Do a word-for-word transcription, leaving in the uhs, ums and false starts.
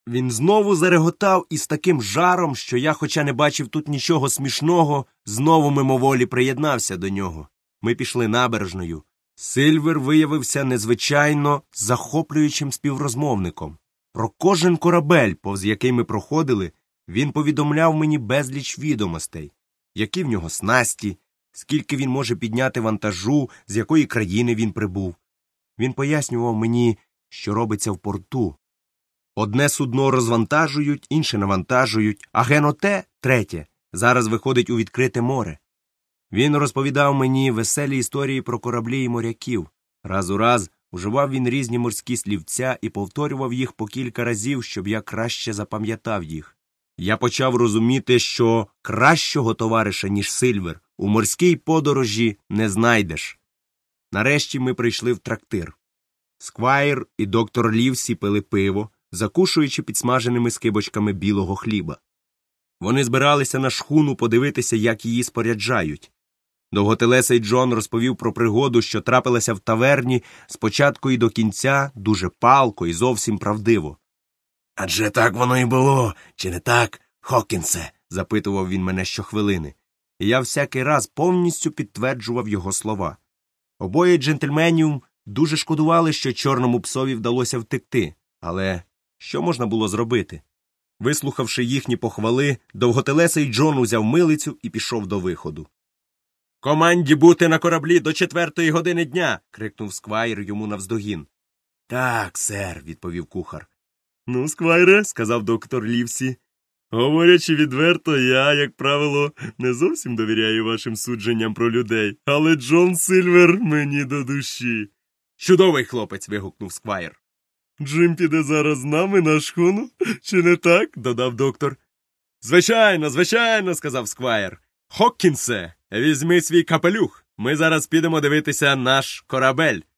Він знову зареготав із таким жаром, що я, хоча не бачив тут нічого смішного, знову мимоволі приєднався до нього. Ми пішли набережною. Сильвер виявився незвичайно захоплюючим співрозмовником. Про кожен корабель, повз який ми проходили, він повідомляв мені безліч відомостей. Які в нього снасті, скільки він може підняти вантажу, з якої країни він прибув. Він пояснював мені, що робиться в порту. Одне судно розвантажують, інше навантажують, а геноте, третє, зараз виходить у відкрите море. Він розповідав мені веселі історії про кораблі і моряків. Раз у раз уживав він різні морські слівця і повторював їх по кілька разів, щоб я краще запам'ятав їх. Я почав розуміти, що кращого товариша, ніж Сильвер, у морській подорожі не знайдеш. Нарешті ми прийшли в трактир. Сквайр і доктор Лівсі пили пиво, закушуючи підсмаженими скибочками білого хліба. Вони збиралися на шхуну подивитися, як її споряджають. Довготелесий Джон розповів про пригоду, що трапилася в таверні спочатку і до кінця, дуже палко і зовсім правдиво. «Адже так воно і було, чи не так, Хокінсе?» – запитував він мене щохвилини. І я всякий раз повністю підтверджував його слова. Обоє джентльменів дуже шкодували, що чорному псові вдалося втекти. Але що можна було зробити? Вислухавши їхні похвали, довготелесий Джон узяв милицю і пішов до виходу. «Команді бути на кораблі до четвертої години дня!» – крикнув Сквайр йому навздогін. «Так, сер», – відповів кухар. «Ну, Сквайре», – сказав доктор Лівсі, – «говорячи відверто, я, як правило, не зовсім довіряю вашим судженням про людей, але Джон Сильвер мені до душі». «Чудовий хлопець!» – вигукнув Сквайр. «Джим піде зараз з нами на шхуну, чи не так?» – додав доктор. «Звичайно, звичайно», – сказав Сквайр. «Хокінсе, візьми свій капелюх, ми зараз підемо дивитися наш корабель».